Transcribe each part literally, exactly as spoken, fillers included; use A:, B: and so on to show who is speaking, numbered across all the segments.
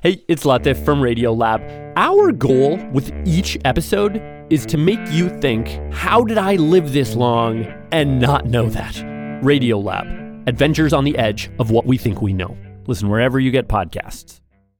A: Hey, it's Latif from Radiolab. Our goal with each episode is to make you think, how did I live this long and not know that? Radiolab, adventures on the edge of what we think we know. Listen wherever you get podcasts.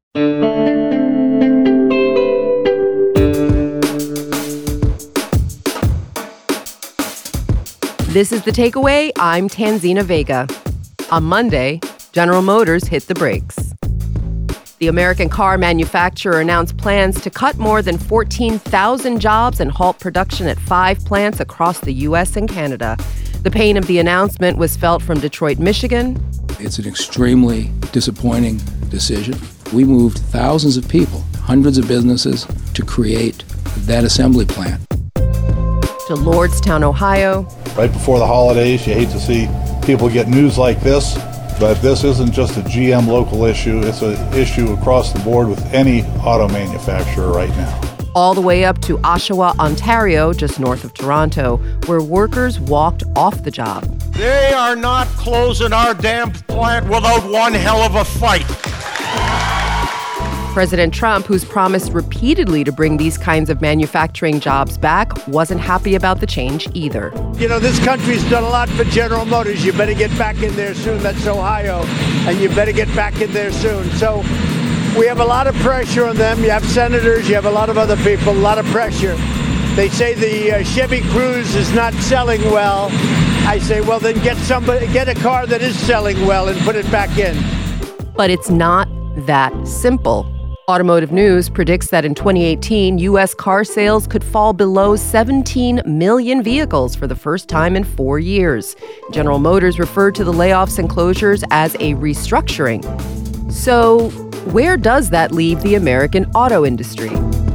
B: This is The Takeaway. I'm Tanzina Vega. On Monday, General Motors hit the brakes. The American car manufacturer announced plans to cut more than fourteen thousand jobs and halt production at five plants across the U S and Canada. The pain of the announcement was felt from Detroit, Michigan.
C: It's an extremely disappointing decision. We moved thousands of people, hundreds of businesses, to create that assembly plant.
B: To Lordstown, Ohio.
D: Right before the holidays, you hate to see people get news like this. But this isn't just a G M local issue, it's an issue across the board with any auto manufacturer right now.
B: All the way up to Oshawa, Ontario, just north of Toronto, where workers walked off the job.
E: They are not closing our damn plant without one hell of a fight.
B: President Trump, who's promised repeatedly to bring these kinds of manufacturing jobs back, wasn't happy about the change either.
F: You know, this country's done a lot for General Motors. You better get back in there soon. That's Ohio. And you better get back in there soon. So we have a lot of pressure on them. You have senators, you have a lot of other people, a lot of pressure. They say the uh, Chevy Cruze is not selling well. I say, well, then get somebody, get a car that is selling well and put it back in.
B: But it's not that simple. Automotive News predicts that in twenty eighteen, U S car sales could fall below seventeen million vehicles for the first time in four years. General Motors referred to the layoffs and closures as a restructuring. So, where does that leave the American auto industry?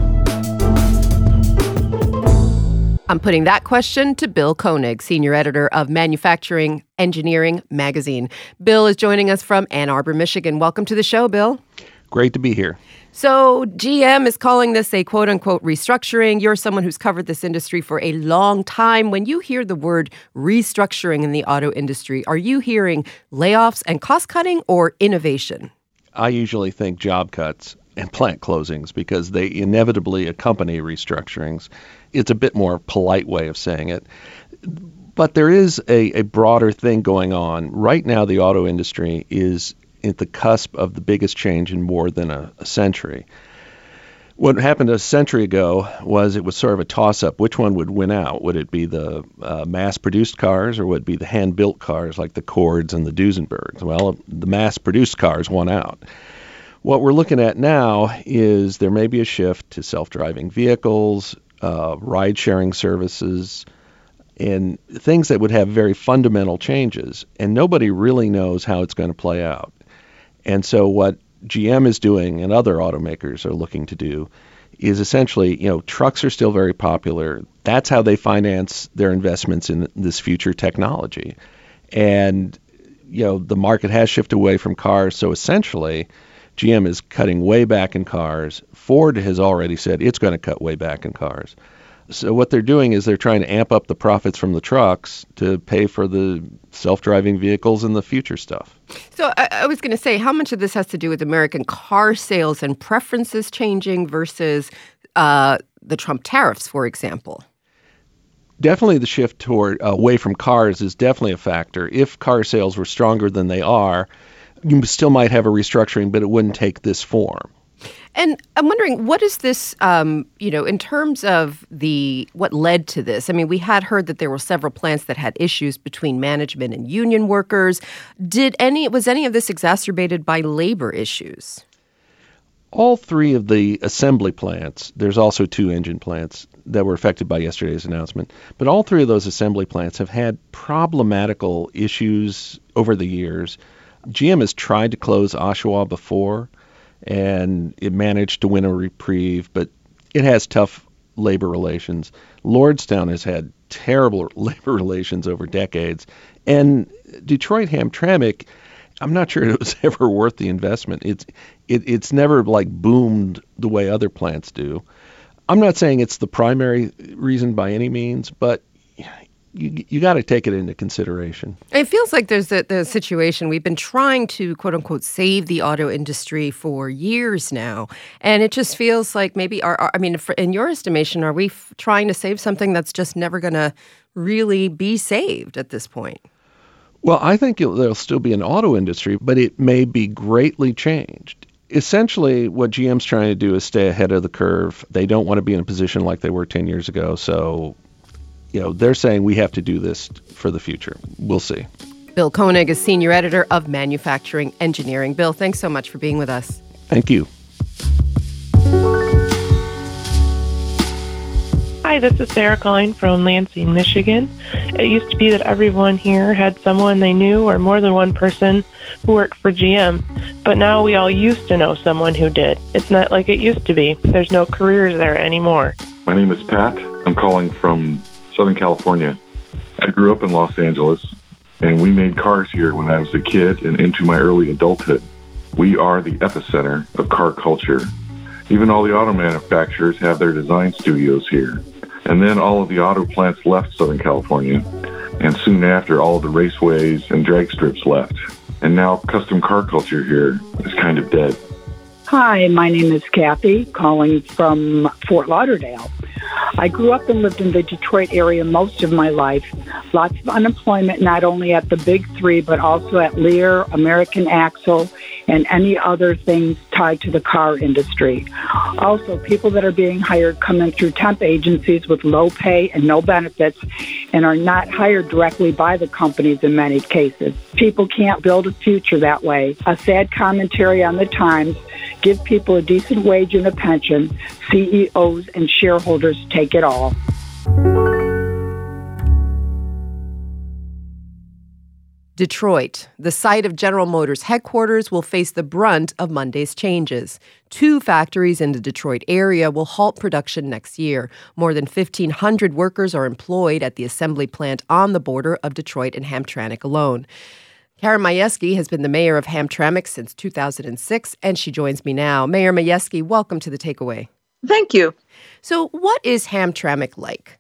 B: I'm putting that question to Bill Koenig, senior editor of Manufacturing Engineering magazine. Bill is joining us from Ann Arbor, Michigan. Welcome to the show, Bill.
G: Great to be here.
B: So G M is calling this a quote-unquote restructuring. You're someone who's covered this industry for a long time. When you hear the word restructuring in the auto industry, are you hearing layoffs and cost-cutting or innovation?
G: I usually think job cuts and plant closings because they inevitably accompany restructurings. It's a bit more polite way of saying it. But there is a, a broader thing going on. Right now, the auto industry is at the cusp of the biggest change in more than a, a century. What happened a century ago was it was sort of a toss-up. Which one would win out? Would it be the uh, mass-produced cars or would it be the hand-built cars like the Cords and the Duesenbergs? Well, the mass-produced cars won out. What we're looking at now is there may be a shift to self-driving vehicles, uh, ride-sharing services, and things that would have very fundamental changes. And nobody really knows how it's going to play out. And so what G M is doing and other automakers are looking to do is essentially, you know, trucks are still very popular. That's how they finance their investments in this future technology. And, you know, the market has shifted away from cars. So essentially, G M is cutting way back in cars. Ford has already said it's going to cut way back in cars. So what they're doing is they're trying to amp up the profits from the trucks to pay for the self-driving vehicles and the future stuff.
B: So I, I was going to say, how much of this has to do with American car sales and preferences changing versus uh, the Trump tariffs, for example?
G: Definitely the shift toward uh, away from cars is definitely a factor. If car sales were stronger than they are, you still might have a restructuring, but it wouldn't take this form.
B: And I'm wondering, what is this, um, you know, in terms of the what led to this? I mean, we had heard that there were several plants that had issues between management and union workers. Did any was any of this exacerbated by labor issues?
G: All three of the assembly plants, there's also two engine plants that were affected by yesterday's announcement, but all three of those assembly plants have had problematical issues over the years. G M has tried to close Oshawa before, and it managed to win a reprieve, but it has tough labor relations. Lordstown has had terrible labor relations over decades. And Detroit Hamtramck, I'm not sure it was ever worth the investment. It's it, it's never like boomed the way other plants do. I'm not saying it's the primary reason by any means, but you you got to take it into consideration.
B: It feels like there's a, the situation we've been trying to, quote unquote, save the auto industry for years now. And it just feels like maybe, our, our I mean, for, in your estimation, are we f- trying to save something that's just never going to really be saved at this point?
G: Well, I think it'll, there'll still be an auto industry, but it may be greatly changed. Essentially, what G M's trying to do is stay ahead of the curve. They don't want to be in a position like they were ten years ago. So, you know, they're saying we have to do this for the future. We'll see.
B: Bill Koenig is senior editor of Manufacturing Engineering. Bill, thanks so much for being with us.
G: Thank you.
H: Hi, this is Sarah calling from Lansing, Michigan. It used to be that everyone here had someone they knew or more than one person who worked for G M, but now we all used to know someone who did. It's not like it used to be. There's no careers there anymore.
I: My name is Pat. I'm calling from Southern California. I grew up in Los Angeles, and we made cars here when I was a kid and into my early adulthood. We are the epicenter of car culture. Even all the auto manufacturers have their design studios here. And then all of the auto plants left Southern California. And soon after, all of the raceways and drag strips left. And now custom car culture here is kind of dead.
J: Hi, my name is Kathy, calling from Fort Lauderdale. I grew up and lived in the Detroit area most of my life. Lots of unemployment, not only at the big three, but also at Lear, American Axle, and any other things tied to the car industry. Also, people that are being hired come in through temp agencies with low pay and no benefits and are not hired directly by the companies in many cases. People can't build a future that way. A sad commentary on the times. Give people a decent wage and a pension. C E Os and shareholders take it all.
B: Detroit, the site of General Motors headquarters, will face the brunt of Monday's changes. Two factories in the Detroit area will halt production next year. More than fifteen hundred workers are employed at the assembly plant on the border of Detroit and Hamtramck alone. Karen Majewski has been the mayor of Hamtramck since two thousand six, and she joins me now. Mayor Majewski, welcome to The Takeaway.
K: Thank you.
B: So what is Hamtramck like?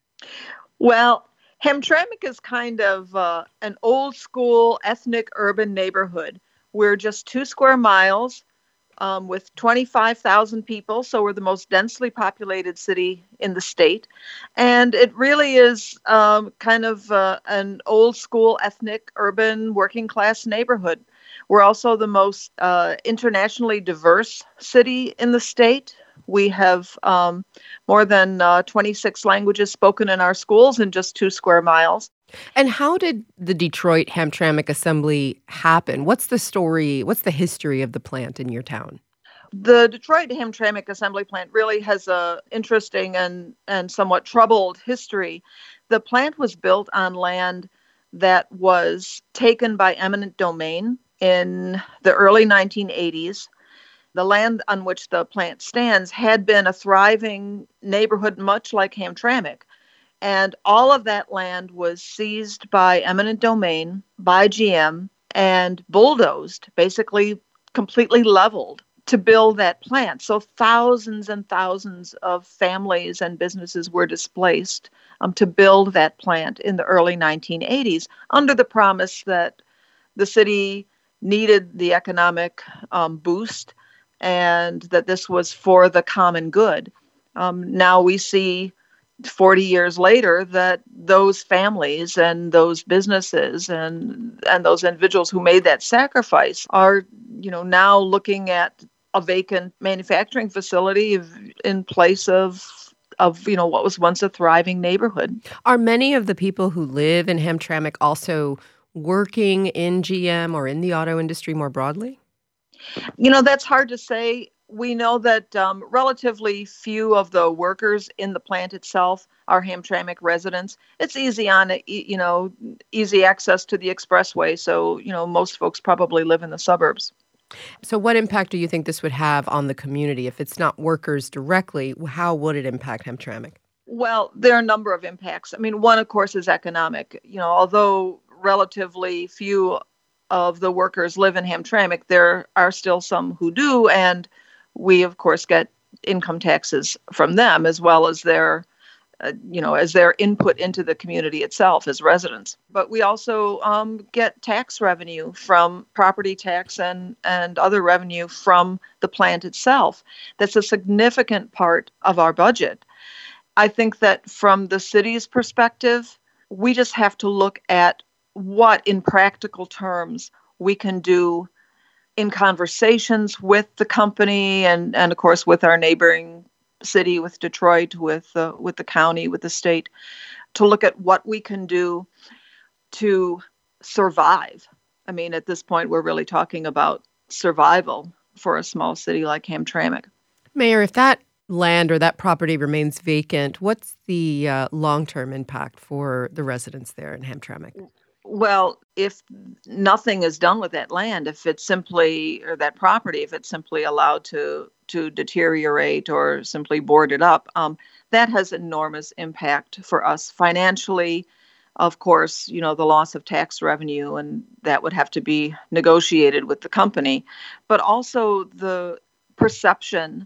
K: Well, Hamtramck is kind of uh, an old-school, ethnic, urban neighborhood. We're just two square miles um, with twenty-five thousand people, so we're the most densely populated city in the state. And it really is um, kind of uh, an old-school, ethnic, urban, working-class neighborhood. We're also the most uh, internationally diverse city in the state. We have um, more than uh, twenty-six languages spoken in our schools in just two square miles.
B: And how did the Detroit Hamtramck assembly happen? What's the story? What's the history of the plant in your town?
K: The Detroit Hamtramck assembly plant really has a interesting and, and somewhat troubled history. The plant was built on land that was taken by eminent domain in the early nineteen eighties. The land on which the plant stands had been a thriving neighborhood, much like Hamtramck. And all of that land was seized by eminent domain, by G M, and bulldozed, basically completely leveled to build that plant. So thousands and thousands of families and businesses were displaced um, to build that plant in the early nineteen eighties under the promise that the city needed the economic um, boost and that this was for the common good. Um, now we see forty years later that those families and those businesses and and those individuals who made that sacrifice are, you know, now looking at a vacant manufacturing facility in place of of, you know, what was once a thriving neighborhood.
B: Are many of the people who live in Hamtramck also working in G M or in the auto industry more broadly?
K: You know, that's hard to say. We know that um, relatively few of the workers in the plant itself are Hamtramck residents. It's easy on, you know, easy access to the expressway. So, you know, most folks probably live in the suburbs.
B: So what impact do you think this would have on the community? If it's not workers directly, how would it impact Hamtramck?
K: Well, there are a number of impacts. I mean, one, of course, is economic. You know, although relatively few of the workers live in Hamtramck, there are still some who do, and we, of course, get income taxes from them as well as their uh, you know, as their input into the community itself as residents. But we also um, get tax revenue from property tax and, and other revenue from the plant itself. That's a significant part of our budget. I think that from the city's perspective, we just have to look at what, in practical terms, we can do in conversations with the company and, and of course, with our neighboring city, with Detroit, with uh, with the county, with the state, to look at what we can do to survive. I mean, at this point, we're really talking about survival for a small city like Hamtramck.
B: Mayor, if that land or that property remains vacant, what's the uh, long-term impact for the residents there in Hamtramck?
K: Well, if nothing is done with that land, if it's simply, or that property, if it's simply allowed to to deteriorate or simply boarded up, um, that has enormous impact for us financially. Of course, you know, the loss of tax revenue, and that would have to be negotiated with the company, but also the perception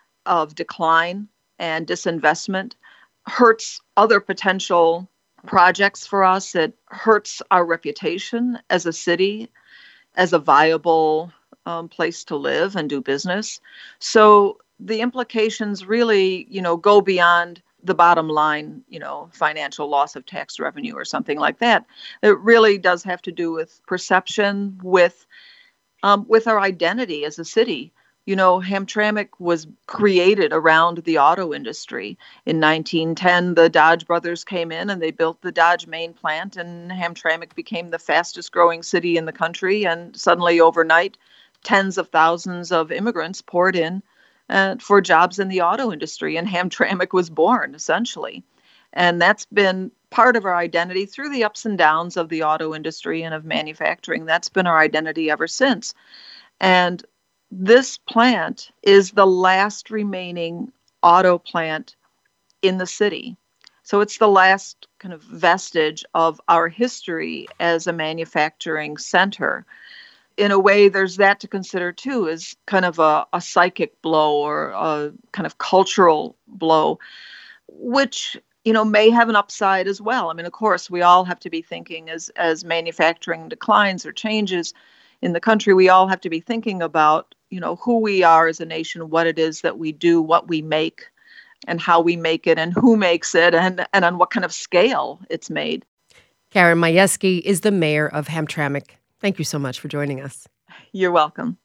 K: of decline and disinvestment hurts other potential projects for us. It hurts our reputation as a city, as a viable um, place to live and do business. So the implications really, you know, go beyond the bottom line, you know, financial loss of tax revenue or something like that. It really does have to do with perception, with um, with our identity as a city. You know, Hamtramck was created around the auto industry. In nineteen ten, the Dodge brothers came in and they built the Dodge main plant, and Hamtramck became the fastest growing city in the country. And suddenly, overnight, tens of thousands of immigrants poured in uh, for jobs in the auto industry, and Hamtramck was born, essentially. And that's been part of our identity through the ups and downs of the auto industry and of manufacturing. That's been our identity ever since. And this plant is the last remaining auto plant in the city. So it's the last kind of vestige of our history as a manufacturing center. In a way, there's that to consider too, as kind of a, a psychic blow or a kind of cultural blow, which, you know, may have an upside as well. I mean, of course, we all have to be thinking as, as manufacturing declines or changes in the country, we all have to be thinking about, you know, who we are as a nation, what it is that we do, what we make, and how we make it, and who makes it, and, and on what kind of scale it's made.
B: Karen Majewski is the mayor of Hamtramck. Thank you so much for joining us.
K: You're welcome.